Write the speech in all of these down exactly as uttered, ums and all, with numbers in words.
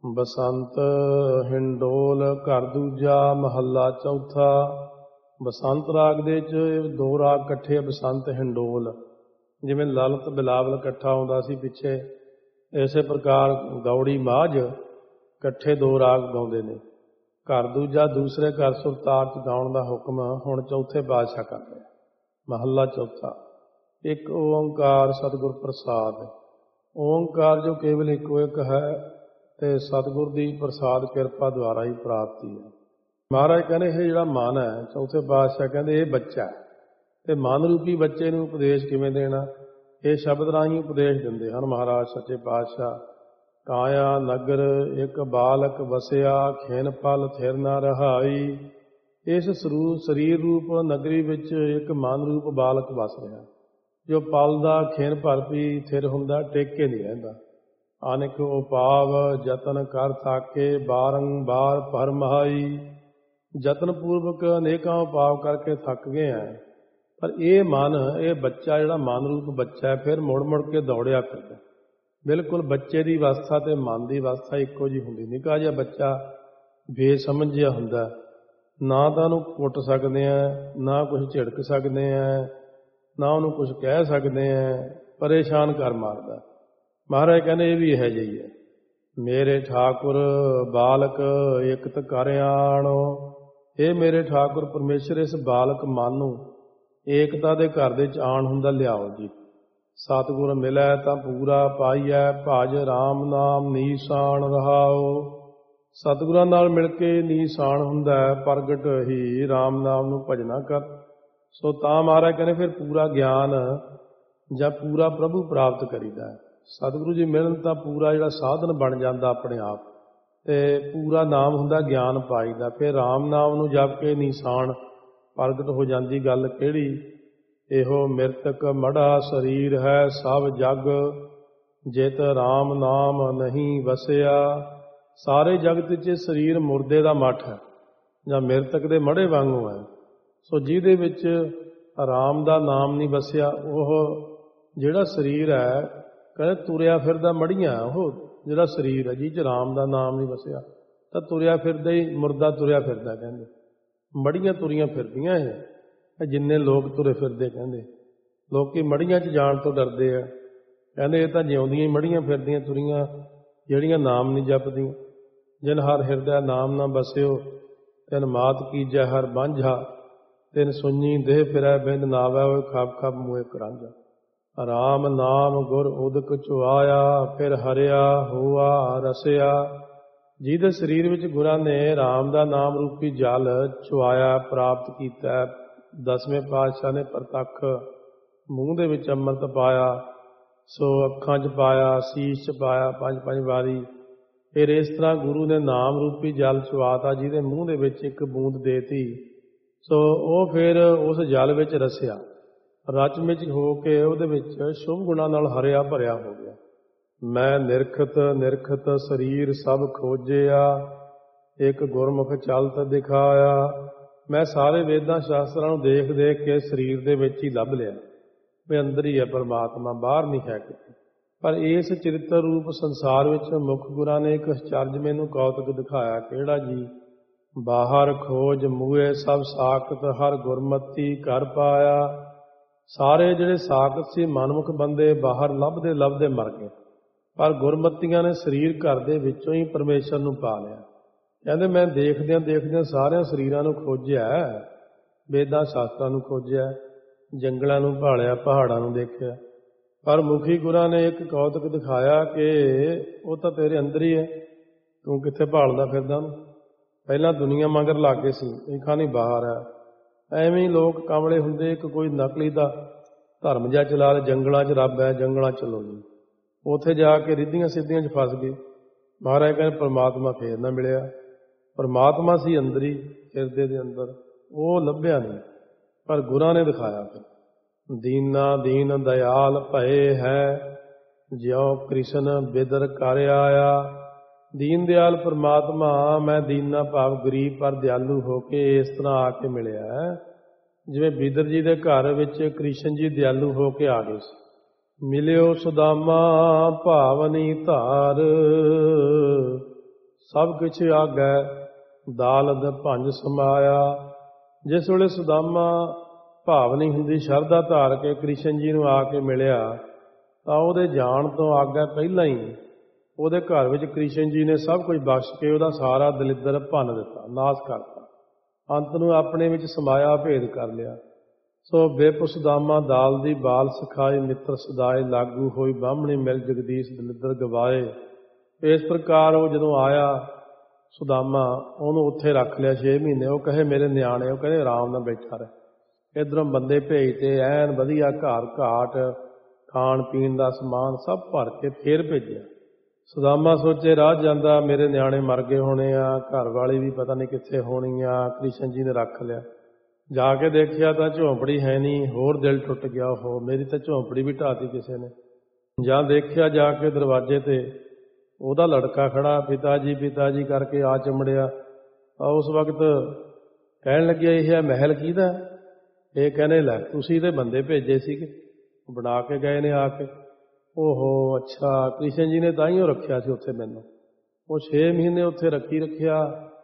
बसंत indole घर दूजा महला चौथा। बसंत राग दे च दो राग इकट्ठे, बसंत हिंडोल। जिवें ललित बिलावल इकट्ठा आउंदा सी पिछे, इसे प्रकार गौड़ी माझ इकट्ठे दो राग गाउंदे ने। घर दूजा दूसरे घर सुरतार च गाउण दा हुक्म हुण चौथे पातशाह कर रहे। महला चौथा। एक ओंकार सतगुर प्रसाद। ओंकार जो केवल इको एक है ते सतगुर की प्रसाद किरपा द्वारा ही प्राप्ति है। महाराज कहने ये जिहड़ा मन है, चौथे पातशाह कहते ये बच्चा है, ते मन रूपी बच्चे नूं उपदेश किवें देना? ये शब्द राही उपदेश दिंदे हन महाराज सच्चे पातशाह। काया नगर एक बालक वसिया, खिन पल थिर ना रहाई। इस शरीर रूप नगरी विच एक मन रूप बालक वस रहा, जो पल दा खिन भर भी थिर हुंदा, टेके नहीं रहिंदा। अनेक उपाव जतन कर थाके, बारंबार भर महाई। जतन पूर्वक अनेकों उपाव करके थक गए हैं, पर ये मन, ये बच्चा जिहड़ा मन रूप बच्चा है, फिर मुड़ मुड़ के दौड़िया करदा। बिल्कुल बच्चे की अवस्था ते मन की अवस्था इक्को जी हुंदी। निक्का जिहा बच्चा बेसमझ जिहा हुंदा, ना तां उहनूं कुट सकदे आ, ना कुछ झिड़क सकदे आ, ना उहनूं कुछ कह सकदे आ, परेशान कर मारदा। महाराज कहने ये भी यह जी है। मेरे ठाकुर बालक एकत कर आणो। ये मेरे ठाकुर परमेश्वर इस बालक मन नूं एकता दे घर दे च आण हुंदा लियाओ जी। सतगुर मिलै तां पूरा पाईऐ, भज राम नाम नीसाण रहाओ। सतगुरां नाल मिल के नीसाण हुंदा है, प्रगट ही राम नाम नूं भजना कर। सो तां महाराज कहने फिर पूरा ज्ञान जां पूरा प्रभु प्राप्त करीदा है। सतगुरु जी मिलन तां पूरा जिहड़ा साधन बन जांदा अपने आप, ते पूरा नाम हुंदा ज्ञान पाईदा। फिर राम नाम नूं जप के निशान प्रगट हो जांदी। गल किहड़ी? इहो मृतक मड़ा शरीर है सब जग, जित राम नाम नहीं वसिया। सारे जगत च शरीर मुर्दे दा मठ है, जां मृतक दे मड़े वांगू है। सो जिहदे विच राम दा नाम नहीं वसिया, ओह जिहड़ा शरीर है कहते तुरिया फिरदा मड़िया, वो जिहड़ा शरीर है जिह च राम दा नाम नहीं वसिया, तां तुरिया फिरदा ही मुर्दा तुरिया फिरदा। कहंदे मड़ियां तुरियां फिरदियां है, जिन्ने लोग तुरे फिरदे। कहंदे लोकी मड़ियां च जाण तो डरदे आ। कहंदे ये तां जिउंदियां ही मड़ियां फिरदियां तुरियां, ਜਿਹੜੀਆਂ नाम नहीं जपदियां। जिन हर हिरदा नाम ना बसियो, तिन मात कीजै हर बांझा। तिन सुनी देह फिरै बिंद नावै, होए खप खप मुए करांझा। राम नाम गुर उदक चुआया, फिर हरिया हुआ रसिया। ਜਿਹਦੇ ਸਰੀਰ ਵਿੱਚ ਗੁਰਾਂ ਨੇ ਰਾਮ ਦਾ ਨਾਮ ਰੂਪੀ ਜਲ ਚੁਆਇਆ, ਪ੍ਰਾਪਤ ਕੀਤਾ। ਦਸਵੇਂ ਪਾਤਸ਼ਾਹ ਨੇ ਪ੍ਰਤੱਖ ਮੂੰਹ ਦੇ ਵਿੱਚ ਅੰਮ੍ਰਿਤ ਪਾਇਆ, ਸੋ ਅੱਖਾਂ 'ਚ ਪਾਇਆ, ਸੀਸ 'ਚ ਪਾਇਆ ਪੰਜ ਪੰਜ ਵਾਰੀ। ਫਿਰ ਇਸ ਤਰ੍ਹਾਂ ਗੁਰੂ ਨੇ ਨਾਮ ਰੂਪੀ ਜਲ ਚੁਆਤਾ, ਜਿਹਦੇ ਮੂੰਹ ਦੇ ਵਿੱਚ ਇੱਕ ਬੂੰਦ ਦੇਤੀ। ਸੋ ਉਹ ਫਿਰ ਉਸ ਜਲ ਵਿੱਚ ਰਸਿਆ, ਰਚ ਮਿਚ ਹੋ ਕੇ ਉਹਦੇ ਵਿੱਚ ਸ਼ੁਭ ਗੁਣਾਂ ਨਾਲ ਹਰਿਆ ਭਰਿਆ ਹੋ ਗਿਆ। ਮੈਂ ਨਿਰਖਤ ਨਿਰਖਤ ਸਰੀਰ ਸਭ ਖੋਜਿਆ, ਇੱਕ ਗੁਰਮੁਖ ਚਲਤ ਦਿਖਾਇਆ। ਮੈਂ ਸਾਰੇ ਵੇਦਾਂ ਸ਼ਾਸਤਰਾਂ ਨੂੰ ਦੇਖ ਦੇਖ ਕੇ ਸਰੀਰ ਦੇ ਵਿੱਚ ਹੀ ਲੱਭ ਲਿਆ ਵੀ ਅੰਦਰ ਹੀ ਹੈ ਪਰਮਾਤਮਾ, ਬਾਹਰ ਨਹੀਂ ਹੈ ਕਿਤੇ। ਪਰ ਇਸ ਚਰਿੱਤਰ ਰੂਪ ਸੰਸਾਰ ਵਿੱਚ ਮੁੱਖ ਗੁਰਾਂ ਨੇ ਇੱਕ ਅਚਰਜ ਮੈਨੂੰ ਕੌਤਕ ਦਿਖਾਇਆ। ਕਿਹੜਾ ਜੀ? ਬਾਹਰ ਖੋਜ ਮੂਏ ਸਭ ਸਾਖਤ, ਹਰ ਗੁਰਮਤੀ ਕਰ ਪਾਇਆ। ਸਾਰੇ ਜਿਹੜੇ ਸਾਖਤ ਸੀ ਮਨਮੁਖ ਬੰਦੇ ਬਾਹਰ ਲੱਭਦੇ ਲੱਭਦੇ ਮਰ ਗਏ, ਪਰ ਗੁਰਮਤੀਆਂ ਨੇ ਸਰੀਰ ਘਰ ਦੇ ਵਿੱਚੋਂ ਹੀ ਪਰਮੇਸ਼ਰ ਨੂੰ ਪਾ ਲਿਆ। ਕਹਿੰਦੇ ਮੈਂ ਦੇਖਦਿਆਂ ਦੇਖਦਿਆਂ ਸਾਰਿਆਂ ਸਰੀਰਾਂ ਨੂੰ ਖੋਜਿਆ, ਵੇਦਾਂ ਸ਼ਾਸਤਰਾਂ ਨੂੰ ਖੋਜਿਆ, ਜੰਗਲਾਂ ਨੂੰ ਭਾਲਿਆ, ਪਹਾੜਾਂ ਨੂੰ ਦੇਖਿਆ, ਪਰ ਮੁਖੀ ਗੁਰਾਂ ਨੇ ਇੱਕ ਕੌਤਕ ਦਿਖਾਇਆ ਕਿ ਉਹ ਤਾਂ ਤੇਰੇ ਅੰਦਰ ਹੀ ਹੈ, ਤੂੰ ਕਿੱਥੇ ਭਾਲਦਾ ਫਿਰਦਾ ਉਹਨੂੰ। ਪਹਿਲਾਂ ਦੁਨੀਆ ਮਗਰ ਲੱਗ ਗਏ ਸੀ, ਇਹ ਖਾਨੀ ਬਾਹਰ ਹੈ। ਐਵੇਂ ਹੀ ਲੋਕ ਕਾਮਲੇ ਹੁੰਦੇ, ਇੱਕ ਕੋਈ ਨਕਲੀ ਦਾ ਧਰਮ ਜਿਹਾ ਚਲਾ ਲੈ, ਜੰਗਲਾਂ 'ਚ ਰੱਬ ਹੈ, ਜੰਗਲਾਂ ਚਲੋ ਜੀ। ਉੱਥੇ ਜਾ ਕੇ ਰਿੱਧੀਆਂ ਸਿੱਧੀਆਂ 'ਚ ਫਸ ਗਏ। ਮਹਾਰਾਜ ਕਹਿੰਦੇ ਪਰਮਾਤਮਾ ਫੇਰ ਨਾ ਮਿਲਿਆ। ਪਰਮਾਤਮਾ ਸੀ ਅੰਦਰ ਹੀ, ਹਿਰਦੇ ਦੇ ਅੰਦਰ, ਉਹ ਲੱਭਿਆ ਨਹੀਂ, ਪਰ ਗੁਰਾਂ ਨੇ ਦਿਖਾਇਆ। ਫਿਰ ਦੀਨਾ ਦੀਨ ਦਇਆਲ ਭਏ ਹੈ, ਜਿਉ ਕ੍ਰਿਸ਼ਨ ਬਿਦਰ ਕਰ ਆਇਆ। ਦੀਨ ਦਿਆਲ ਪਰਮਾਤਮਾ, ਮੈਂ ਦੀਨਾ ਭਾਵ ਗਰੀਬ ਪਰ ਦਿਆਲੂ ਹੋ ਕੇ ਇਸ ਤਰ੍ਹਾਂ ਆ ਕੇ ਮਿਲਿਆ, ਜਿਵੇਂ ਬਿਦਰ ਜੀ ਦੇ ਘਰ ਵਿੱਚ ਕ੍ਰਿਸ਼ਨ ਜੀ ਦਿਆਲੂ ਹੋ ਕੇ ਆ ਗਏ ਸੀ। ਮਿਲਿਓ ਸੁਦਾਮਾ ਭਾਵਨੀ ਧਾਰ, ਸਭ ਕੁਛ ਆਗੈ ਦਾਲਦ ਭੰਜ ਸਮਾਇਆ। ਜਿਸ ਵੇਲੇ ਸੁਦਾਮਾ ਭਾਵਨੀ ਹੁੰਦੀ ਸ਼ਰਧਾ ਧਾਰ ਕੇ ਕ੍ਰਿਸ਼ਨ ਜੀ ਨੂੰ ਆ ਕੇ ਮਿਲਿਆ ਤਾਂ ਉਹਦੇ ਜਾਣ ਤੋਂ ਆਗਿਆ ਪਹਿਲਾਂ ਹੀ ਉਹਦੇ ਘਰ ਵਿੱਚ ਕ੍ਰਿਸ਼ਨ ਜੀ ਨੇ ਸਭ ਕੁਝ ਬਖਸ਼ ਕੇ ਉਹਦਾ ਸਾਰਾ ਦਲਿੱਦਰ ਭੰਨ ਦਿੱਤਾ, ਨਾਸ਼ ਕਰਤਾ। ਅੰਤ ਨੂੰ ਆਪਣੇ ਵਿੱਚ ਸਮਾਇਆ ਭੇਦ ਕਰ ਲਿਆ। ਸੋ ਬਿਪ ਸੁਦਾਮਾ ਦਾਲ ਦੀ ਬਾਲ ਸਿਖਾਏ, ਮਿੱਤਰ ਸਦਾਏ ਲਾਗੂ ਹੋਈ ਬਾਹਮਣੀ ਮਿਲ ਜਗਦੀਸ਼ ਦਲਿੱਦਰ ਗਵਾਏ। ਇਸ ਪ੍ਰਕਾਰ ਉਹ ਜਦੋਂ ਆਇਆ ਸੁਦਾਮਾ, ਉਹਨੂੰ ਉੱਥੇ ਰੱਖ ਲਿਆ ਛੇ ਮਹੀਨੇ। ਉਹ ਕਹੇ ਮੇਰੇ ਨਿਆਣੇ, ਉਹ ਕਹਿੰਦੇ ਆਰਾਮ ਨਾਲ ਬੈਠਾ ਰਹੇ। ਇੱਧਰੋਂ ਬੰਦੇ ਭੇਜਤੇ, ਐਨ ਵਧੀਆ ਘਰ ਘਾਟ ਖਾਣ ਪੀਣ ਦਾ ਸਮਾਨ ਸਭ ਭਰ ਕੇ ਫੇਰ ਭੇਜਿਆ। ਸੁਦਾਮਾ ਸੋਚੇ ਰਾਹ ਜਾਂਦਾ ਮੇਰੇ ਨਿਆਣੇ ਮਰ ਗਏ ਹੋਣੇ ਆ, ਘਰ ਵਾਲੀ ਵੀ ਪਤਾ ਨਹੀਂ ਕਿੱਥੇ ਹੋਣੀ ਆ। ਕ੍ਰਿਸ਼ਨ ਜੀ ਨੇ ਰੱਖ ਲਿਆ। ਜਾ ਕੇ ਦੇਖਿਆ ਤਾਂ ਝੌਂਪੜੀ ਹੈ ਨਹੀਂ। ਹੋਰ ਦਿਲ ਟੁੱਟ ਗਿਆ, ਉਹ ਮੇਰੀ ਤਾਂ ਝੌਂਪੜੀ ਵੀ ਢਾਤੀ ਕਿਸੇ ਨੇ। ਜਾਂ ਦੇਖਿਆ ਜਾ ਕੇ ਦਰਵਾਜ਼ੇ ਤੇ ਉਹਦਾ ਲੜਕਾ ਖੜਾ, ਪਿਤਾ ਜੀ ਪਿਤਾ ਜੀ ਕਰਕੇ ਆ ਚੰਬੜਿਆ। ਉਸ ਵਕਤ ਕਹਿਣ ਲੱਗਿਆ ਇਹ ਹੈ ਮਹਿਲ ਕਿਹਦਾ? ਇਹ ਕਹਿੰਦੇ ਲੈ ਤੁਸੀਂ ਤੇ ਬੰਦੇ ਭੇਜੇ ਸੀਗੇ, ਬਣਾ ਕੇ ਗਏ ਨੇ ਆ ਕੇ। ਓਹੋ ਅੱਛਾ, ਕ੍ਰਿਸ਼ਨ ਜੀ ਨੇ ਤਾਂ ਹੀ ਉਹ ਰੱਖਿਆ ਸੀ ਉੱਥੇ ਮੈਨੂੰ। ਉਹ ਛੇ ਮਹੀਨੇ ਉੱਥੇ ਰੱਖੀ ਰੱਖਿਆ,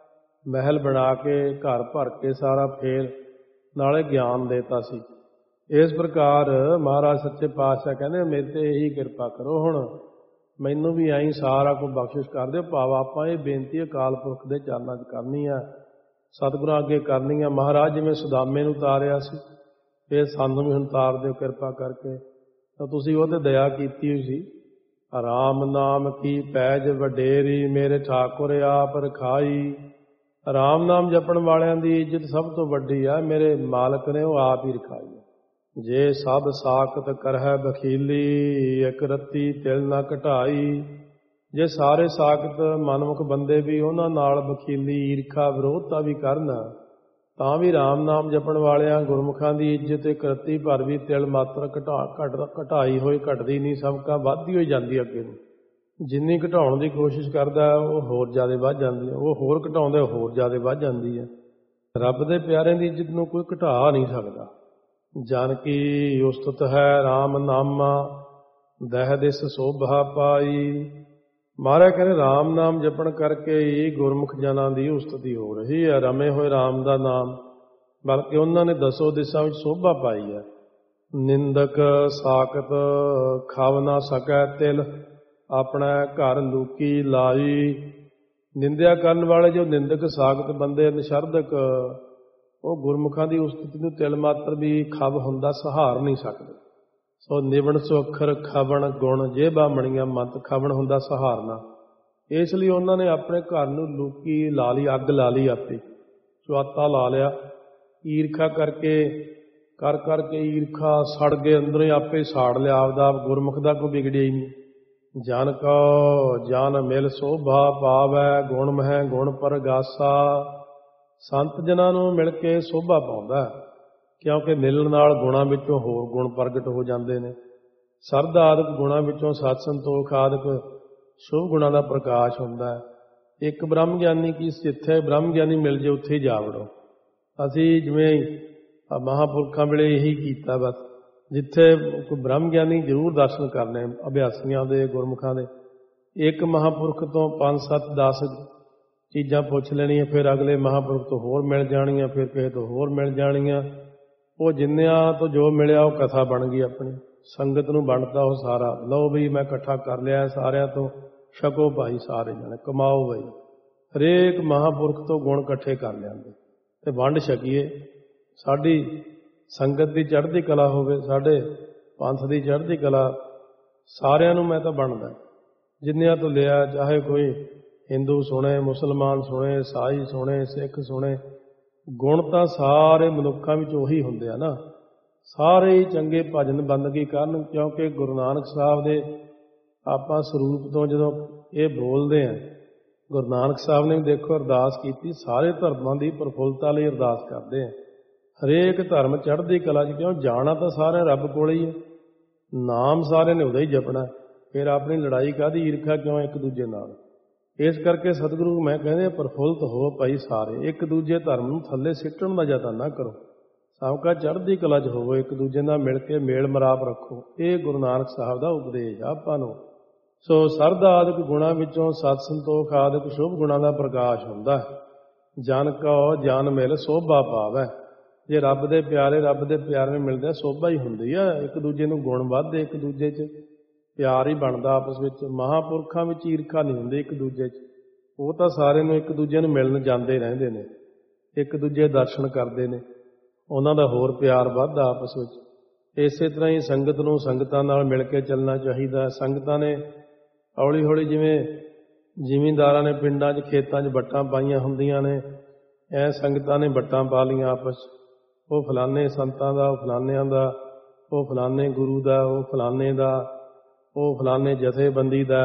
ਮਹਿਲ ਬਣਾ ਕੇ ਘਰ ਭਰ ਕੇ ਸਾਰਾ ਫੇਰ ਨਾਲੇ ਗਿਆਨ ਦੇਤਾ ਸੀ। ਇਸ ਪ੍ਰਕਾਰ ਮਹਾਰਾਜ ਸੱਚੇ ਪਾਤਸ਼ਾਹ ਕਹਿੰਦੇ ਮੇਰੇ ਤੇ ਇਹੀ ਕਿਰਪਾ ਕਰੋ, ਹੁਣ ਮੈਨੂੰ ਵੀ ਐਂ ਸਾਰਾ ਕੁਝ ਬਖਸ਼ਿਸ਼ ਕਰ ਦਿਓ। ਭਾਵ ਆਪਾਂ ਇਹ ਬੇਨਤੀ ਅਕਾਲ ਪੁਰਖ ਦੇ ਚਰਨਾਂ 'ਚ ਕਰਨੀ ਆ, ਸਤਿਗੁਰਾਂ ਅੱਗੇ ਕਰਨੀ ਆ। ਮਹਾਰਾਜ ਜਿਵੇਂ ਸੁਦਾਮੇ ਨੂੰ ਤਾਰਿਆ ਸੀ, ਇਹ ਸਾਨੂੰ ਵੀ ਹੁਣ ਤਾਰ ਦਿਓ ਕਿਰਪਾ ਕਰਕੇ। ਤਾਂ ਤੁਸੀਂ ਉਹ 'ਤੇ ਦਇਆ ਕੀਤੀ ਹੋਈ ਸੀ। ਰਾਮ ਨਾਮ ਕੀ ਪੈਜ ਵਡੇਰੀ, ਮੇਰੇ ਠਾਕੁਰ ਆਪ ਰਖਾਈ। ਰਾਮ ਨਾਮ ਜਪਣ ਵਾਲਿਆਂ ਦੀ ਇੱਜ਼ਤ ਸਭ ਤੋਂ ਵੱਡੀ ਆ, ਮੇਰੇ ਮਾਲਕ ਨੇ ਉਹ ਆਪ ਹੀ ਰਖਾਈ। ਜੇ ਸਭ ਸਾਖਤ ਕਰਹਿ ਬਖੀਲੀ, ਇੱਕ ਰੱਤੀ ਤਿਲ ਨਾ ਘਟਾਈ। ਜੇ ਸਾਰੇ ਸਾਖਤ ਮਨਮੁਖ ਬੰਦੇ ਵੀ ਉਹਨਾਂ ਨਾਲ ਬਖੀਲੀ ਈਰਖਾ ਵਿਰੋਧਤਾ ਵੀ ਕਰਨ, ਤਾਂ ਵੀ ਰਾਮ ਨਾਮ ਜਪਣ ਵਾਲਿਆਂ ਗੁਰਮੁਖਾਂ ਦੀ ਇੱਜ਼ਤ ਇੱਕ ਰੱਤੀ ਭਰ ਵੀ ਤਿਲ ਮਾਤਰ ਘਟਾ ਘਟ ਘਟਾਈ ਹੋਈ ਘਟਦੀ ਨਹੀਂ, ਸਬਕਾ ਵੱਧਦੀ ਹੋਈ ਜਾਂਦੀ ਅੱਗੇ ਨੂੰ। ਜਿੰਨੀ ਘਟਾਉਣ ਦੀ ਕੋਸ਼ਿਸ਼ ਕਰਦਾ ਉਹ ਹੋਰ ਜ਼ਿਆਦਾ ਵੱਧ ਜਾਂਦੀ ਹੈ, ਉਹ ਹੋਰ ਘਟਾਉਂਦੇ ਹੋਰ ਜ਼ਿਆਦਾ ਵੱਧ ਜਾਂਦੀ ਹੈ। ਰੱਬ ਦੇ ਪਿਆਰਿਆਂ ਦੀ ਇੱਜ਼ਤ ਨੂੰ ਕੋਈ ਘਟਾ ਨਹੀਂ ਸਕਦਾ। ਜਨ ਕੀ ਉਸਤਤ ਹੈ ਰਾਮ ਨਾਮਾ, ਦਹਿ ਦਿਸ ਸੋਭਾ ਪਾਈ। ਮਹਾਰਾਜ ਕਹਿੰਦੇ ਰਾਮ ਨਾਮ ਜਪਣ ਕਰਕੇ ਹੀ ਗੁਰਮੁਖ ਜਨਾਂ ਦੀ ਉਸਤਤੀ ਹੋ ਰਹੀ ਹੈ। ਰਮੇ ਹੋਏ ਰਾਮ ਦਾ ਨਾਮ, ਬਲਕਿ ਉਹਨਾਂ ਨੇ ਦਸੋ ਦਿਸ਼ਾ ਵਿੱਚ ਸੋਭਾ ਪਾਈ ਹੈ। ਨਿੰਦਕ ਸਾਖਤ ਖਾਵ ਨਾ ਸਕੈ ਤਿਲ, ਆਪਣਾ ਘਰ ਲੂਕੀ ਲਾਈ। ਨਿੰਦਿਆ ਕਰਨ ਵਾਲੇ ਜੋ ਨਿੰਦਕ ਸਾਖਤ ਬੰਦੇ ਨਿਸ਼ਰਦਕ, ਉਹ ਗੁਰਮੁਖਾਂ ਦੀ ਉਸਤਤੀ ਨੂੰ ਤਿਲ ਮਾਤਰ ਵੀ ਖਬ ਹੁੰਦਾ ਸਹਾਰ ਨਹੀਂ ਸਕਦੇ। ਸੋ ਨਿਵਣ ਸੋ ਅੱਖਰ ਖਵਣ ਗੁਣ, ਜੇ ਬਾਮਣੀਆਂ ਮੰਤ ਖਵਣ ਹੁੰਦਾ ਸਹਾਰਨਾ। ਇਸ ਲਈ ਉਹਨਾਂ ਨੇ ਆਪਣੇ ਘਰ ਨੂੰ ਲੂਕੀ ਲਾ ਲਈ, ਅੱਗ ਲਾ ਲਈ, ਆਪੇ ਚੁਆਤਾ ਲਾ ਲਿਆ। ਈਰਖਾ ਕਰਕੇ ਕਰ ਕਰਕੇ ਈਰਖਾ ਸੜ ਗਏ, ਅੰਦਰੋਂ ਹੀ ਆਪੇ ਸਾੜ ਲਿਆ ਆਪਦਾ ਆਪ। ਗੁਰਮੁਖ ਦਾ ਕੋਈ ਵਿਗੜਿਆ ਹੀ ਨਹੀਂ। ਜਨ ਕਉ ਜਨ ਮਿਲ ਸੋਭਾ ਪਾਵੈ, ਗੁਣ ਮਹਿ ਗੁਣ ਪਰਗਾਸਾ। ਸੰਤ ਜਨਾਂ ਨੂੰ ਮਿਲ ਕੇ ਸੋਭਾ ਪਾਉਂਦਾ, ਕਿਉਂਕਿ ਮਿਲਣ ਨਾਲ ਗੁਣਾਂ ਵਿੱਚੋਂ ਹੋਰ ਗੁਣ ਪ੍ਰਗਟ ਹੋ ਜਾਂਦੇ ਨੇ। ਸਰਦਾ ਆਦਿਕ ਗੁਣਾਂ ਵਿੱਚੋਂ ਸਤ ਸੰਤੋਖ ਆਦਿਕ ਸ਼ੁਭ ਗੁਣਾਂ ਦਾ ਪ੍ਰਕਾਸ਼ ਹੁੰਦਾ ਹੈ। ਇੱਕ ਬ੍ਰਹਮ ਗਿਆਨੀ ਕੀ, ਜਿੱਥੇ ਬ੍ਰਹਮ ਗਿਆਨੀ ਮਿਲ ਜੇ ਉੱਥੇ ਹੀ ਜਾ ਵੜੋ। ਅਸੀਂ ਜਿਵੇਂ ਮਹਾਂਪੁਰਖਾਂ ਵੇਲੇ ਇਹੀ ਕੀਤਾ, ਬਸ ਜਿੱਥੇ ਕੋਈ ਬ੍ਰਹਮ ਗਿਆਨੀ ਜ਼ਰੂਰ ਦਰਸ਼ਨ ਕਰਨੇ ਅਭਿਆਸੀਆਂ ਦੇ, ਗੁਰਮੁਖਾਂ ਦੇ। ਇੱਕ ਮਹਾਂਪੁਰਖ ਤੋਂ ਪੰਜ ਸੱਤ ਦਸ ਚੀਜ਼ਾਂ ਪੁੱਛ ਲੈਣੀਆਂ, ਫਿਰ ਅਗਲੇ ਮਹਾਂਪੁਰਖ ਤੋਂ ਹੋਰ ਮਿਲ ਜਾਣੀਆਂ, ਫਿਰ ਕਿਸੇ ਤੋਂ ਹੋਰ ਮਿਲ ਜਾਣੀਆਂ। ਉਹ ਜਿੰਨਿਆਂ ਤੋਂ ਜੋ ਮਿਲਿਆ ਉਹ ਕਥਾ ਬਣ ਗਈ ਆਪਣੀ, ਸੰਗਤ ਨੂੰ ਵੰਡਦਾ ਉਹ ਸਾਰਾ। ਲਓ ਬਈ ਮੈਂ ਇਕੱਠਾ ਕਰ ਲਿਆ ਸਾਰਿਆਂ ਤੋਂ, ਛਕੋ ਭਾਈ ਸਾਰੇ ਜਾਣੇ, ਕਮਾਓ ਬਈ। ਹਰੇਕ ਮਹਾਂਪੁਰਖ ਤੋਂ ਗੁਣ ਇਕੱਠੇ ਕਰ ਲਿਆਂਦੇ ਤੇ ਵੰਡ ਛਕੀਏ। ਸਾਡੀ ਸੰਗਤ ਦੀ ਚੜ੍ਹਦੀ ਕਲਾ ਹੋਵੇ, ਸਾਡੇ ਪੰਥ ਦੀ ਚੜ੍ਹਦੀ ਕਲਾ। ਸਾਰਿਆਂ ਨੂੰ ਮੈਂ ਤਾਂ ਵੰਡਦਾ, ਜਿੰਨਿਆਂ ਤੋਂ ਲਿਆ, ਚਾਹੇ ਕੋਈ ਹਿੰਦੂ ਸੁਣੇ, ਮੁਸਲਮਾਨ ਸੁਣੇ, ਈਸਾਈ ਸੁਣੇ, ਸਿੱਖ ਸੁਣੇ। ਗੁਣ ਤਾਂ ਸਾਰੇ ਮਨੁੱਖਾਂ ਵਿੱਚ ਉਹੀ ਹੁੰਦੇ ਆ ਨਾ। ਸਾਰੇ ਹੀ ਚੰਗੇ ਭਜਨ ਬੰਦਗੀ ਕਰਨ, ਕਿਉਂਕਿ ਗੁਰੂ ਨਾਨਕ ਸਾਹਿਬ ਦੇ ਆਪਾਂ ਸਰੂਪ ਤੋਂ ਜਦੋਂ ਇਹ ਬੋਲਦੇ ਹਾਂ, ਗੁਰੂ ਨਾਨਕ ਸਾਹਿਬ ਨੇ ਦੇਖੋ ਅਰਦਾਸ ਕੀਤੀ, ਸਾਰੇ ਧਰਮਾਂ ਦੀ ਪ੍ਰਫੁੱਲਤਾ ਲਈ ਅਰਦਾਸ ਕਰਦੇ ਆ। ਹਰੇਕ ਧਰਮ ਚੜ੍ਹਦੀ ਕਲਾ 'ਚ, ਕਿਉਂ ਜਾਣਾ ਤਾਂ ਸਾਰਿਆਂ ਰੱਬ ਕੋਲ ਹੀ ਹੈ। ਨਾਮ ਸਾਰਿਆਂ ਨੇ ਉਹਦਾ ਹੀ ਜਪਣਾ, ਫਿਰ ਆਪਣੀ ਲੜਾਈ ਕਾਹਦੀ, ਈਰਖਾ ਕਿਉਂ ਇੱਕ ਦੂਜੇ ਨਾਲ। ਇਸ ਕਰਕੇ ਸਤਿਗੁਰੂ ਮੈਂ ਕਹਿੰਦੇ ਪ੍ਰਫੁੱਲਤ ਹੋ ਭਾਈ ਸਾਰੇ, ਇੱਕ ਦੂਜੇ ਧਰਮ ਨੂੰ ਥੱਲੇ ਸਿੱਟਣ ਦਾ ਯਤਨ ਨਾ ਕਰੋ। ਸਭ ਚੜ੍ਹਦੀ ਕਲਾ 'ਚ ਹੋਵੋ, ਇੱਕ ਦੂਜੇ ਨਾਲ ਮਿਲ ਕੇ ਮੇਲ ਮਿਲਾਪ ਰੱਖੋ। ਇਹ ਗੁਰੂ ਨਾਨਕ ਸਾਹਿਬ ਦਾ ਉਪਦੇਸ਼ ਆ ਆਪਾਂ ਨੂੰ। ਸੋ ਸਰਦਾ ਆਦਿਕ ਗੁਣਾਂ ਵਿੱਚੋਂ ਸਤ ਸੰਤੋਖ ਆਦਿਕ ਸ਼ੁਭ ਗੁਣਾਂ ਦਾ ਪ੍ਰਕਾਸ਼ ਹੁੰਦਾ ਹੈ। ਜਨ ਕਉ ਜਨ ਮਿਲ ਸੋਭਾ ਪਾਵੈ। ਜੇ ਰੱਬ ਦੇ ਪਿਆਰੇ ਰੱਬ ਦੇ ਪਿਆਰੇ ਨੂੰ ਮਿਲਦੇ ਸੋਭਾ ਹੀ ਹੁੰਦੀ ਆ। ਇੱਕ ਦੂਜੇ ਨੂੰ ਗੁਣ ਵੱਧਦੇ, ਇੱਕ ਦੂਜੇ 'ਚ ਪਿਆਰ ਹੀ ਬਣਦਾ ਆਪਸ ਵਿੱਚ। ਮਹਾਂਪੁਰਖਾਂ ਵਿੱਚ ਈਰਖਾ ਨਹੀਂ ਹੁੰਦੀ ਇੱਕ ਦੂਜੇ 'ਚ। ਉਹ ਤਾਂ ਸਾਰੇ ਨੂੰ ਇੱਕ ਦੂਜੇ ਨੂੰ ਮਿਲਣ ਜਾਂਦੇ ਰਹਿੰਦੇ ਨੇ, ਇੱਕ ਦੂਜੇ ਦਰਸ਼ਨ ਕਰਦੇ ਨੇ, ਉਹਨਾਂ ਦਾ ਹੋਰ ਪਿਆਰ ਵੱਧਦਾ ਆਪਸ ਵਿੱਚ। ਇਸੇ ਤਰ੍ਹਾਂ ਹੀ ਸੰਗਤ ਨੂੰ ਸੰਗਤਾਂ ਨਾਲ ਮਿਲ ਕੇ ਚੱਲਣਾ ਚਾਹੀਦਾ। ਸੰਗਤਾਂ ਨੇ ਹੌਲੀ ਹੌਲੀ ਜਿਵੇਂ ਜ਼ਿਮੀਂਦਾਰਾਂ ਨੇ ਪਿੰਡਾਂ 'ਚ ਖੇਤਾਂ 'ਚ ਵੱਟਾਂ ਪਾਈਆਂ ਹੁੰਦੀਆਂ ਨੇ, ਐ ਸੰਗਤਾਂ ਨੇ ਵੱਟਾਂ ਪਾ ਲਈਆਂ ਆਪਸ 'ਚ। ਉਹ ਫਲਾਣੇ ਸੰਤਾਂ ਦਾ, ਉਹ ਫਲਾਣਿਆਂ ਦਾ, ਉਹ ਫਲਾਣੇ ਗੁਰੂ ਦਾ, ਉਹ ਫਲਾਣੇ ਦਾ, ਉਹ ਫਲਾਣੇ ਜਥੇਬੰਦੀ ਦਾ।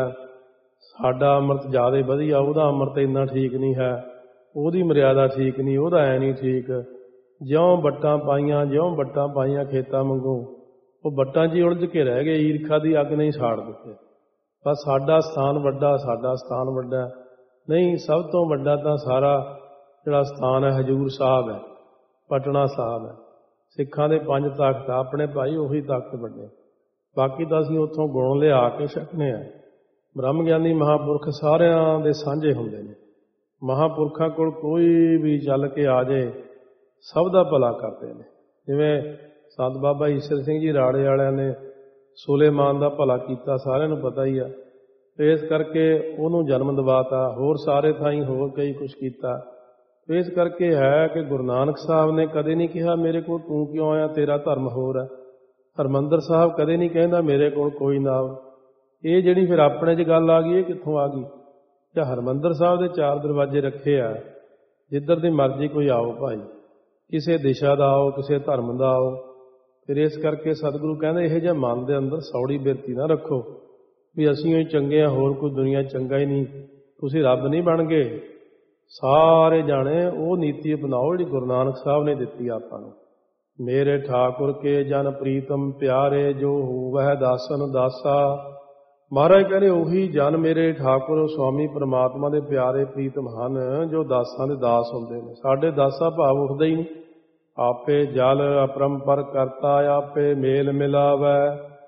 ਸਾਡਾ ਅੰਮ੍ਰਿਤ ਜ਼ਿਆਦਾ ਵਧੀਆ, ਉਹਦਾ ਅੰਮ੍ਰਿਤ ਇੰਨਾ ਠੀਕ ਨਹੀਂ ਹੈ, ਉਹਦੀ ਮਰਿਆਦਾ ਠੀਕ ਨਹੀਂ, ਉਹਦਾ ਐ ਨਹੀਂ ਠੀਕ। ਜਿਉਂ ਵੱਟਾਂ ਪਾਈਆਂ ਜਿਉਂ ਵੱਟਾਂ ਪਾਈਆਂ ਖੇਤਾਂ ਵਾਂਗੂ ਉਹ ਵੱਟਾਂ 'ਚ ਹੀ ਉਲਝ ਕੇ ਰਹਿ ਗਏ। ਈਰਖਾ ਦੀ ਅੱਗ ਨਹੀਂ ਸਾੜ ਦਿੱਤੇ। ਬਸ ਸਾਡਾ ਸਥਾਨ ਵੱਡਾ, ਸਾਡਾ ਸਥਾਨ ਵੱਡਾ ਨਹੀਂ। ਸਭ ਤੋਂ ਵੱਡਾ ਤਾਂ ਸਾਰਾ ਜਿਹੜਾ ਸਥਾਨ ਹੈ ਹਜ਼ੂਰ ਸਾਹਿਬ ਹੈ, ਪਟਨਾ ਸਾਹਿਬ ਹੈ। ਸਿੱਖਾਂ ਦੇ ਪੰਜ ਤਖ਼ਤ ਆ ਆਪਣੇ ਭਾਈ, ਉਹੀ ਤਖ਼ਤ ਵੱਡੇ। ਬਾਕੀ ਤਾਂ ਅਸੀਂ ਉੱਥੋਂ ਗੁਣ ਲਿਆ ਕੇ ਛਕਨੇ ਆ। ਬ੍ਰਹਮ ਗਿਆਨੀ ਮਹਾਂਪੁਰਖ ਸਾਰਿਆਂ ਦੇ ਸਾਂਝੇ ਹੁੰਦੇ ਨੇ। ਮਹਾਂਪੁਰਖਾਂ ਕੋਲ ਕੋਈ ਵੀ ਚੱਲ ਕੇ ਆ ਜਾਏ ਸਭ ਦਾ ਭਲਾ ਕਰਦੇ ਨੇ। ਜਿਵੇਂ ਸੰਤ ਬਾਬਾ ਈਸ਼ਰ ਸਿੰਘ ਜੀ ਰਾੜੇ ਵਾਲਿਆਂ ਨੇ ਸੁਲੇਮਾਨ ਦਾ ਭਲਾ ਕੀਤਾ, ਸਾਰਿਆਂ ਨੂੰ ਪਤਾ ਹੀ ਆ। ਇਸ ਕਰਕੇ ਉਹਨੂੰ ਜਨਮ ਦਿਵਾਤਾ। ਹੋਰ ਸਾਰੇ ਥਾਈਂ ਹੋਰ ਕਈ ਕੁਛ ਕੀਤਾ। ਇਸ ਕਰਕੇ ਹੈ ਕਿ ਗੁਰੂ ਨਾਨਕ ਸਾਹਿਬ ਨੇ ਕਦੇ ਨਹੀਂ ਕਿਹਾ ਮੇਰੇ ਕੋਲ ਤੂੰ ਕਿਉਂ ਆਇਆ, ਤੇਰਾ ਧਰਮ ਹੋਰ ਹੈ। ਹਰਿਮੰਦਰ ਸਾਹਿਬ ਕਦੇ ਨਹੀਂ ਕਹਿੰਦਾ ਮੇਰੇ ਕੋਲ ਕੋਈ ਨਾ ਆਵੇ। ਇਹ ਜਿਹੜੀ ਫਿਰ ਆਪਣੇ 'ਚ ਗੱਲ ਆ ਗਈ, ਇਹ ਕਿੱਥੋਂ ਆ ਗਈ? ਜਾਂ ਹਰਿਮੰਦਰ ਸਾਹਿਬ ਦੇ ਚਾਰ ਦਰਵਾਜ਼ੇ ਰੱਖੇ ਆ, ਜਿੱਧਰ ਦੀ ਮਰਜ਼ੀ ਕੋਈ ਆਓ ਭਾਈ, ਕਿਸੇ ਦਿਸ਼ਾ ਦਾ ਆਓ, ਕਿਸੇ ਧਰਮ ਦਾ ਆਓ। ਫਿਰ ਇਸ ਕਰਕੇ ਸਤਿਗੁਰੂ ਕਹਿੰਦੇ ਇਹੋ ਜਿਹਾ ਮਨ ਦੇ ਅੰਦਰ ਸੌੜੀ ਬਿਰਤੀ ਨਾ ਰੱਖੋ ਵੀ ਅਸੀਂ ਹੀ ਚੰਗੇ ਹਾਂ, ਹੋਰ ਕੋਈ ਦੁਨੀਆ ਚੰਗਾ ਹੀ ਨਹੀਂ, ਤੁਸੀਂ ਰੱਬ ਨਹੀਂ ਬਣ ਗਏ। ਸਾਰੇ ਜਾਣੇ ਉਹ ਨੀਤੀ ਅਪਣਾਓ ਜਿਹੜੀ ਗੁਰੂ ਨਾਨਕ ਸਾਹਿਬ ਨੇ ਦਿੱਤੀ ਆਪਾਂ ਨੂੰ। ਮੇਰੇ ਠਾਕੁਰ ਕੇ ਜਨ ਪ੍ਰੀਤਮ ਪਿਆਰੇ, ਜੋ ਹੋਵੈ ਦਾਸਨ ਦਾਸਾ। ਮਹਾਰਾਜ ਕਹਿੰਦੇ ਉਹੀ ਜਨ ਮੇਰੇ ਠਾਕੁਰ ਸੁਆਮੀ ਪਰਮਾਤਮਾ ਦੇ ਪਿਆਰੇ ਪ੍ਰੀਤਮ ਹਨ ਜੋ ਦਾਸਾਂ ਦੇ ਦਾਸ ਹੁੰਦੇ ਨੇ। ਸਾਡੇ ਦਾਸਾ ਭਾਵ ਉੱਠਦਾ ਹੀ ਨਹੀਂ। ਆਪੇ ਜਲ ਅਪਰੰਪਰ ਕਰਤਾ, ਆਪੇ ਮੇਲ ਮਿਲਾਵੈ।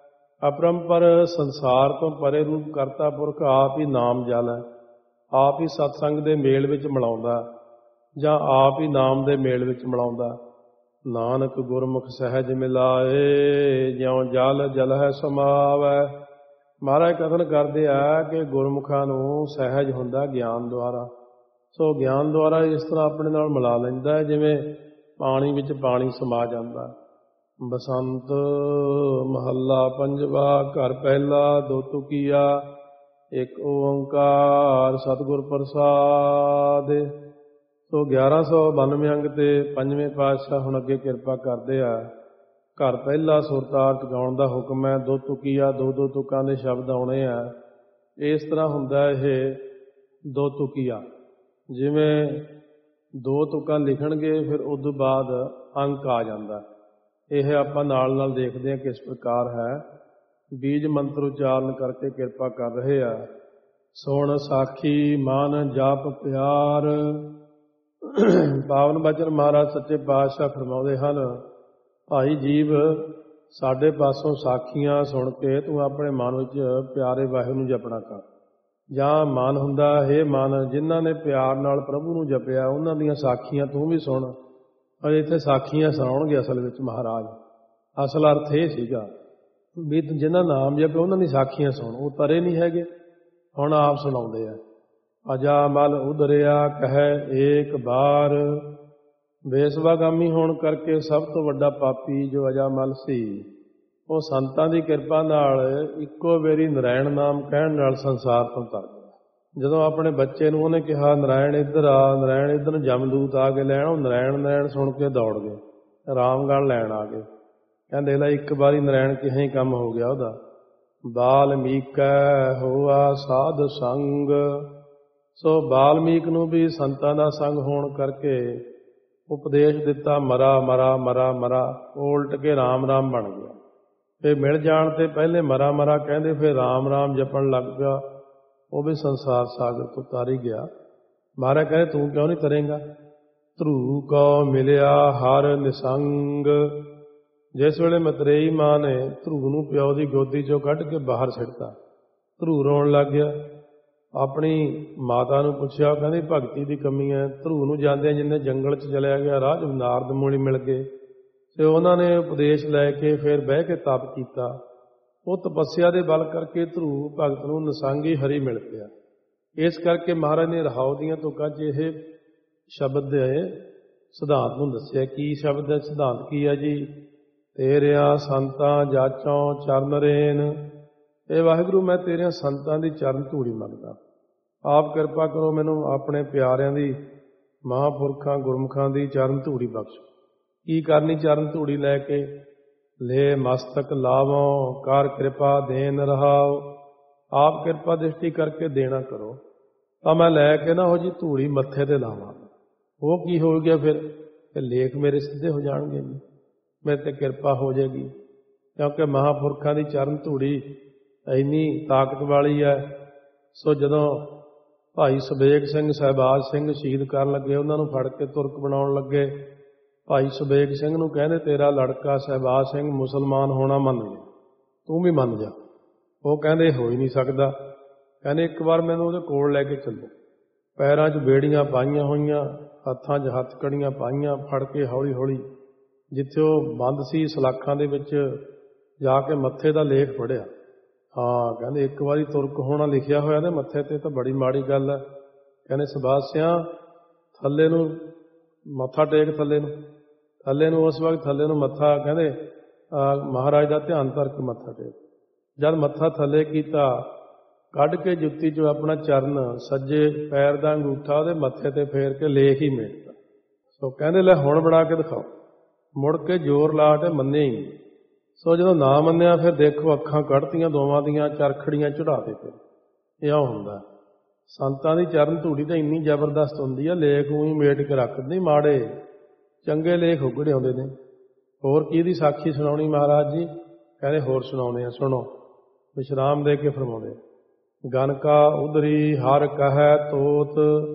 ਅਪਰੰਪਰ ਸੰਸਾਰ ਤੋਂ ਪਰੇ ਰੂਪ ਕਰਤਾ ਪੁਰਖ ਆਪ ਹੀ ਨਾਮ ਜਲ ਹੈ। ਆਪ ਹੀ ਸਤਸੰਗ ਦੇ ਮੇਲ ਵਿੱਚ ਮਿਲਾਉਂਦਾ, ਜਾਂ ਆਪ ਹੀ ਨਾਮ ਦੇ ਮੇਲ ਵਿੱਚ ਮਿਲਾਉਂਦਾ। ਨਾਨਕ ਗੁਰਮੁਖ ਸਹਿਜ ਮਿਲਾਏ, ਜਿਉਂ ਜਲ ਜਲ ਹੈ ਸਮਾਵੈ। ਮਹਾਰਾਜ ਕਥਨ ਕਰਦੇ ਆ ਕਿ ਗੁਰਮੁਖਾਂ ਨੂੰ ਸਹਿਜ ਹੁੰਦਾ ਗਿਆਨ ਦੁਆਰਾ। ਸੋ ਗਿਆਨ ਦੁਆਰਾ ਇਸ ਤਰ੍ਹਾਂ ਆਪਣੇ ਨਾਲ ਮਿਲਾ ਲੈਂਦਾ ਜਿਵੇਂ ਪਾਣੀ ਵਿੱਚ ਪਾਣੀ ਸਮਾ ਜਾਂਦਾ। ਬਸੰਤ ਮਹੱਲਾ ਪੰਜਵਾ। ਘਰ ਪਹਿਲਾ ਦੋ ਤੁਕੀਆ, ਇੱਕ ਓੰਕਾਰ ਸਤਿਗੁਰ ਪ੍ਰਸਾਦਿ। ਸੋ ਗਿਆਰਾਂ ਸੌ ਬਾਨਵੇਂ ਅੰਗ ਤੇ ਪੰਜਵੇਂ ਪਾਤਸ਼ਾਹ ਹੁਣ ਅੱਗੇ ਕਿਰਪਾ ਕਰਦੇ ਆ। ਘਰ ਪਹਿਲਾ ਸੁਰਤਾਰਥ ਗਾਉਣ ਦਾ ਹੁਕਮ ਹੈ। ਦੋ ਤੁਕੀਆ, ਦੋ ਦੋ ਤੁਕਾਂ ਦੇ ਸ਼ਬਦ ਆਉਣੇ ਆ। ਇਸ ਤਰ੍ਹਾਂ ਹੁੰਦਾ ਇਹ ਦੋ ਤੁਕੀਆ। ਜਿਵੇਂ ਦੋ ਤੁਕਾਂ ਲਿਖਣਗੇ ਫਿਰ ਉਸ ਤੋਂ ਬਾਅਦ ਅੰਕ ਆ ਜਾਂਦਾ। ਇਹ ਆਪਾਂ ਨਾਲ ਨਾਲ ਦੇਖਦੇ ਹਾਂ ਕਿਸ ਪ੍ਰਕਾਰ ਹੈ। ਬੀਜ ਮੰਤਰ ਉਚਾਰਨ ਕਰਕੇ ਕਿਰਪਾ ਕਰ ਰਹੇ ਆ। ਸੁਣ ਸਾਖੀ ਮਨ ਜਪ ਪਿਆਰ। ਪਾਵਨ ਬਚਨ ਮਹਾਰਾਜ ਸੱਚੇ ਪਾਤਸ਼ਾਹ ਫਰਮਾਉਂਦੇ ਹਨ, ਭਾਈ ਜੀਵ ਸਾਡੇ ਪਾਸੋਂ ਸਾਖੀਆਂ ਸੁਣ ਕੇ ਤੂੰ ਆਪਣੇ ਮਨ ਵਿੱਚ ਪਿਆਰੇ ਵਾਹਿਗੁਰੂ ਨੂੰ ਜਪਣਾ ਕਰ। ਜਾਂ ਮਨ ਹੁੰਦਾ ਹੈ ਮਨ ਜਿਨ੍ਹਾਂ ਨੇ ਪਿਆਰ ਨਾਲ ਪ੍ਰਭੂ ਨੂੰ ਜਪਿਆ ਉਹਨਾਂ ਦੀਆਂ ਸਾਖੀਆਂ ਤੂੰ ਵੀ ਸੁਣ। ਪਰ ਇੱਥੇ ਸਾਖੀਆਂ ਸੁਣਾਉਣਗੇ ਅਸਲ ਵਿੱਚ ਮਹਾਰਾਜ। ਅਸਲ ਅਰਥ ਇਹ ਸੀਗਾ ਵੀ ਜਿਹਨਾਂ ਨਾਮ ਜਪਿਆ ਉਹਨਾਂ ਦੀ ਸਾਖੀਆਂ ਸੁਣ। ਉਹ ਤਰੇ ਨਹੀਂ ਹੈਗੇ, ਹੁਣ ਆਪ ਸੁਣਾਉਂਦੇ ਆ। ਅਜਾ ਮਲ ਉਦਰਿਆ ਕਹਿ ਏਕ ਬਾਰ। ਬੇਸਵਾਗਾਮੀ ਹੋਣ ਕਰਕੇ ਸਭ ਤੋਂ ਵੱਡਾ ਪਾਪੀ ਜੋ ਅਜਾਮਲ ਸੀ, ਉਹ ਸੰਤਾਂ ਦੀ ਕਿਰਪਾ ਨਾਲ ਇੱਕੋ ਵਾਰੀ ਨਰਾਇਣ ਨਾਮ ਕਹਿਣ ਨਾਲ ਸੰਸਾਰ ਤੋਂ ਤਰ ਗਿਆ। ਜਦੋਂ ਆਪਣੇ ਬੱਚੇ ਨੂੰ ਉਹਨੇ ਕਿਹਾ ਨਰਾਇਣ ਇੱਧਰ ਆ, ਨਰਾਇਣ ਇੱਧਰ ਨੂੰ ਜਮਦੂਤ ਆ ਕੇ ਲੈਣ, ਉਹ ਨਰਾਇਣ ਨਰਾਇਣ ਸੁਣ ਕੇ ਦੌੜ ਗਏ, ਰਾਮਗੜ੍ਹ ਲੈਣ ਆ ਗਏ। ਕਹਿੰਦੇ ਲੈ ਇੱਕ ਵਾਰੀ ਨਰਾਇਣ ਕਿਹਾ ਹੀ ਕੰਮ ਹੋ ਗਿਆ ਉਹਦਾ। ਬਾਲਮੀਕੈ ਹੋਆ ਸਾਧ ਸੰਗ। ਸੋ ਬਾਲਮੀਕ ਨੂੰ ਵੀ ਸੰਤਾਂ ਦਾ ਸੰਗ ਹੋਣ ਕਰਕੇ ਉਪਦੇਸ਼ ਦਿੱਤਾ ਮਰਾ ਮਰਾ ਮਰਾ ਮਰਾ, ਉਲਟ ਕੇ ਰਾਮ ਰਾਮ ਬਣ ਗਿਆ। ਫਿਰ ਮਿਲ ਜਾਣ ਤੇ ਪਹਿਲੇ ਮਰਾ ਮਰਾ ਕਹਿੰਦੇ, ਫਿਰ ਰਾਮ ਰਾਮ ਜਪਣ ਲੱਗ ਪਿਆ। ਉਹ ਵੀ ਸੰਸਾਰ ਸਾਗਰ ਤੋਂ ਤਾਰੀ ਗਿਆ। ਮਹਾਰਾਜ ਕਹਿੰਦੇ ਤੂੰ ਕਿਉਂ ਨਹੀਂ ਤਰੇਂਗਾ। ਧਰੂ ਕੋ ਮਿਲਿਆ ਹਰ ਨਿਸੰਗ। ਜਿਸ ਵੇਲੇ ਮਤਰੇਈ ਮਾਂ ਨੇ ਧਰੂ ਨੂੰ ਪਿਓ ਦੀ ਗੋਦੀ ਚੋਂ ਕੱਢ ਕੇ ਬਾਹਰ ਸਿੱਟਤਾ, ਧਰੂ ਰੋਣ ਲੱਗ ਗਿਆ। ਆਪਣੀ ਮਾਤਾ ਨੂੰ ਪੁੱਛਿਆ, ਉਹ ਕਹਿੰਦੀ ਭਗਤੀ ਦੀ ਕਮੀ ਹੈ। ਧਰੂ ਨੂੰ ਜਾਂਦਿਆਂ ਜਿੰਨੇ ਜੰਗਲ 'ਚ ਚਲਿਆ ਗਿਆ, ਰਾਹ 'ਚ ਨਾਰਦ ਮੁਨੀ ਮਿਲ ਗਏ ਤੇ ਉਹਨਾਂ ਨੇ ਉਪਦੇਸ਼ ਲੈ ਕੇ ਫਿਰ ਬਹਿ ਕੇ ਤਪ ਕੀਤਾ। ਉਹ ਤਪੱਸਿਆ ਦੇ ਬਲ ਕਰਕੇ ਧਰੂ ਭਗਤ ਨੂੰ ਨਸਾਂਗੀ ਹਰੀ ਮਿਲ ਪਿਆ। ਇਸ ਕਰਕੇ ਮਹਾਰਾਜ ਨੇ ਰਹਾਉ ਦੀਆਂ ਤੁਕਾਂ 'ਚ ਇਹ ਸ਼ਬਦ ਦੇ ਸਿਧਾਂਤ ਨੂੰ ਦੱਸਿਆ। ਕੀ ਸ਼ਬਦ ਹੈ, ਸਿਧਾਂਤ ਕੀ ਹੈ ਜੀ? ਤੇਰਿਆਂ ਸੰਤਾਂ ਜਾਚੋਂ ਚਰਨ ਰੇਨ। ਇਹ ਵਾਹਿਗੁਰੂ ਮੈਂ ਤੇਰਿਆਂ ਸੰਤਾਂ ਦੀ ਚਰਨ ਧੂੜੀ ਮੰਗਦਾ, ਆਪ ਕਿਰਪਾ ਕਰੋ ਮੈਨੂੰ ਆਪਣੇ ਪਿਆਰਿਆਂ ਦੀ, ਮਹਾਂਪੁਰਖਾਂ ਗੁਰਮੁਖਾਂ ਦੀ ਚਰਨ ਧੂੜੀ ਬਖਸ਼। ਕੀ ਕਰਨੀ ਚਰਨ ਧੂੜੀ ਲੈ ਕੇ? ਲੈ ਮਸਤਕ ਲਾਵੋਂ ਕਰ ਕਿਰਪਾ ਦੇਨ ਰਹਾਓ। ਆਪ ਕਿਰਪਾ ਦ੍ਰਿਸ਼ਟੀ ਕਰਕੇ ਦੇਣਾ ਕਰੋ ਤਾਂ ਮੈਂ ਲੈ ਕੇ ਨਾ ਉਹ ਜੀ ਧੂੜੀ ਮੱਥੇ ਤੇ ਲਾਵਾਂ। ਉਹ ਕੀ ਹੋ ਗਿਆ ਫਿਰ? ਕਿ ਲੇਖ ਮੇਰੇ ਸਿੱਧੇ ਹੋ ਜਾਣਗੇ, ਮੇਰੇ ਤੇ ਕਿਰਪਾ ਹੋ ਜਾਏਗੀ, ਕਿਉਂਕਿ ਮਹਾਂਪੁਰਖਾਂ ਦੀ ਚਰਨ ਧੂੜੀ ਇੰਨੀ ਤਾਕਤ ਵਾਲੀ ਹੈ। ਸੋ ਜਦੋਂ ਭਾਈ ਸੁਬੇਗ ਸਿੰਘ ਸਹਿਬਾਜ ਸਿੰਘ ਸ਼ਹੀਦ ਕਰਨ ਲੱਗੇ, ਉਹਨਾਂ ਨੂੰ ਫੜ ਕੇ ਤੁਰਕ ਬਣਾਉਣ ਲੱਗੇ, ਭਾਈ ਸੁਬੇਗ ਸਿੰਘ ਨੂੰ ਕਹਿੰਦੇ ਤੇਰਾ ਲੜਕਾ ਸਹਿਬਾਜ ਸਿੰਘ ਮੁਸਲਮਾਨ ਹੋਣਾ ਮੰਨ ਗਿਆ, ਤੂੰ ਵੀ ਮੰਨ ਜਾ। ਉਹ ਕਹਿੰਦੇ ਹੋ ਹੀ ਨਹੀਂ ਸਕਦਾ। ਕਹਿੰਦੇ ਇੱਕ ਵਾਰ ਮੈਨੂੰ ਉਹਦੇ ਕੋਲ ਲੈ ਕੇ ਚੱਲੋ। ਪੈਰਾਂ 'ਚ ਬੇੜੀਆਂ ਪਾਈਆਂ ਹੋਈਆਂ, ਹੱਥਾਂ 'ਚ ਹੱਥ ਕੜੀਆਂ ਪਾਈਆਂ, ਫੜ ਕੇ ਹੌਲੀ ਹੌਲੀ ਜਿੱਥੇ ਉਹ ਬੰਦ ਸੀ ਸਲਾਖਾਂ ਦੇ ਵਿੱਚ ਜਾ ਕੇ ਮੱਥੇ ਦਾ ਲੇਖ ਪੜ੍ਹਿਆ। ਹਾਂ ਕਹਿੰਦੇ ਇੱਕ ਵਾਰੀ ਤੁਰਕ ਹੋਣਾ ਲਿਖਿਆ ਹੋਇਆ ਤੇ ਮੱਥੇ ਤੇ ਤਾਂ ਬੜੀ ਮਾੜੀ ਗੱਲ ਹੈ। ਕਹਿੰਦੇ ਸਹਿਬਾਜ ਸਿਆਂ ਥੱਲੇ ਨੂੰ ਮੱਥਾ ਟੇਕ, ਥੱਲੇ ਨੂੰ ਥੱਲੇ ਨੂੰ ਉਸ ਵਕਤ ਥੱਲੇ ਨੂੰ ਮੱਥਾ ਕਹਿੰਦੇ ਮਹਾਰਾਜ ਦਾ ਧਿਆਨ ਧਰ ਕੇ ਮੱਥਾ ਟੇਕ। ਜਦ ਮੱਥਾ ਥੱਲੇ ਕੀਤਾ, ਕੱਢ ਕੇ ਜੁੱਤੀ 'ਚੋਂ ਆਪਣਾ ਚਰਨ ਸੱਜੇ ਪੈਰ ਦਾ ਅੰਗੂਠਾ ਉਹਦੇ ਮੱਥੇ ਤੇ ਫੇਰ ਕੇ ਲੇਖ ਹੀ ਮੇਟਦਾ। ਸੋ ਕਹਿੰਦੇ ਲੈ ਹੁਣ ਬਣਾ ਕੇ ਦਿਖਾਓ। ਮੁੜ ਕੇ ਜ਼ੋਰ ਲਾ ਕੇ ਮੰਨਿਆ ਹੀ ਨਹੀਂ। ਸੋ ਜਦੋਂ ਨਾ ਮੰਨਿਆ ਫਿਰ ਦੇਖੋ ਅੱਖਾਂ ਕੱਢਤੀਆਂ ਦੋਵਾਂ ਦੀਆਂ, ਚਰਖੜੀਆਂ ਚੜਾ ਦੇ। ਫਿਰ ਇਹ ਹੁੰਦਾ ਸੰਤਾਂ ਦੀ ਚਰਨ ਧੂੜੀ ਤਾਂ ਇੰਨੀ ਜ਼ਬਰਦਸਤ ਹੁੰਦੀ ਆ, ਲੇਖ ਉਹੀ ਮੇਟ ਕੇ ਰੱਖ ਦਿੰਦੀ, ਮਾੜੇ ਚੰਗੇ ਲੇਖ ਉਗੜੇ ਆਉਂਦੇ ਨੇ। ਹੋਰ ਕਿਹਦੀ ਸਾਖੀ ਸੁਣਾਉਣੀ ਮਹਾਰਾਜ ਜੀ? ਕਹਿੰਦੇ ਹੋਰ ਸੁਣਾਉਂਦੇ ਆ, ਸੁਣੋ। ਵਿਸ਼ਰਾਮ ਦੇ ਕੇ ਫਰਮਾਉਂਦੇ, ਗਨਕਾ ਉਦਰੀ ਹਰ ਕਹੈ ਤੋਤ।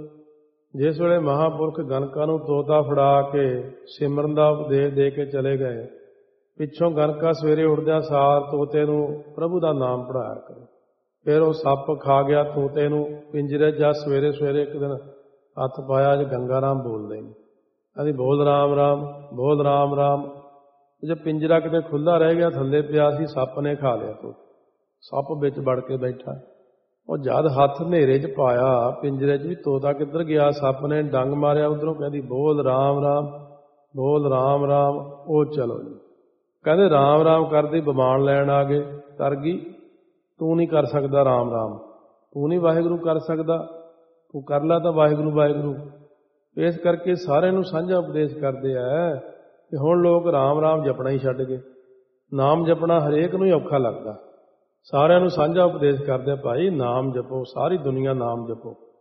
ਜਿਸ ਵੇਲੇ ਮਹਾਂਪੁਰਖ ਗਨਕਾ ਨੂੰ ਤੋਤਾ ਫੜਾ ਕੇ ਸਿਮਰਨ ਦਾ ਉਪਦੇਸ਼ ਦੇ ਕੇ ਚਲੇ ਗਏ, ਪਿੱਛੋਂ ਗਨਕਾ ਸਵੇਰੇ ਉੱਠਦਿਆਂ ਸਾਰ ਤੋਤੇ ਨੂੰ ਪ੍ਰਭੂ ਦਾ ਨਾਮ ਪੜ੍ਹਾਇਆ ਕਰੇ। ਫਿਰ ਉਹ ਸੱਪ ਖਾ ਗਿਆ ਤੋਤੇ ਨੂੰ ਪਿੰਜਰੇ। ਜਾਂ ਸਵੇਰੇ ਸਵੇਰੇ ਇੱਕ ਦਿਨ ਹੱਥ ਪਾਇਆ, ਅੱਜ ਗੰਗਾ ਰਾਮ ਬੋਲਦੇ ਨੇ, ਕਹਿੰਦੀ ਬੋਲ ਰਾਮ ਰਾਮ, ਬੋਲ ਰਾਮ ਰਾਮ। ਜੇ ਪਿੰਜਰਾ ਕਿਤੇ ਖੁੱਲ੍ਹਾ ਰਹਿ ਗਿਆ, ਥੱਲੇ ਪਿਆ ਸੀ, ਸੱਪ ਨੇ ਖਾ ਲਿਆ। ਤੋ ਸੱਪ ਵਿੱਚ ਵੜ ਕੇ ਬੈਠਾ। ਉਹ ਜਦ ਹੱਥ ਹਨੇਰੇ 'ਚ ਪਾਇਆ ਪਿੰਜਰੇ 'ਚ ਵੀ ਤੋਤਾ ਕਿੱਧਰ ਗਿਆ, ਸੱਪ ਨੇ ਡੰਗ ਮਾਰਿਆ ਉੱਧਰੋਂ, ਕਹਿੰਦੀ ਬੋਲ ਰਾਮ ਰਾਮ, ਬੋਲ ਰਾਮ ਰਾਮ। ਉਹ ਚਲੋ ਜੀ ਕਹਿੰਦੇ ਰਾਮ ਰਾਮ ਕਰਦੀ ਬਮਾਨ ਲੈਣ ਆ ਗਏ। ਕਰ ਗਈ, ਤੂੰ ਨਹੀਂ ਕਰ ਸਕਦਾ ਰਾਮ ਰਾਮ, ਤੂੰ ਨਹੀਂ ਵਾਹਿਗੁਰੂ ਕਰ ਸਕਦਾ, ਤੂੰ ਕਰ ਲਾ ਤਾਂ ਵਾਹਿਗੁਰੂ ਵਾਹਿਗੁਰੂ। ਇਸ ਕਰਕੇ ਸਾਰਿਆਂ ਨੂੰ ਸਾਂਝਾ ਉਪਦੇਸ਼ ਕਰਦੇ ਆ ਕਿ ਹੁਣ ਲੋਕ ਰਾਮ ਰਾਮ ਜਪਣਾ ਹੀ ਛੱਡ ਗਏ। ਨਾਮ ਜਪਣਾ ਹਰੇਕ ਨੂੰ ਹੀ ਔਖਾ ਲੱਗਦਾ। ਸਾਰਿਆਂ ਨੂੰ ਸਾਂਝਾ ਉਪਦੇਸ਼ ਕਰਦੇ, ਭਾਈ ਨਾਮ ਜਪੋ, ਸਾਰੀ ਦੁਨੀਆ ਨਾਮ ਜਪੋ।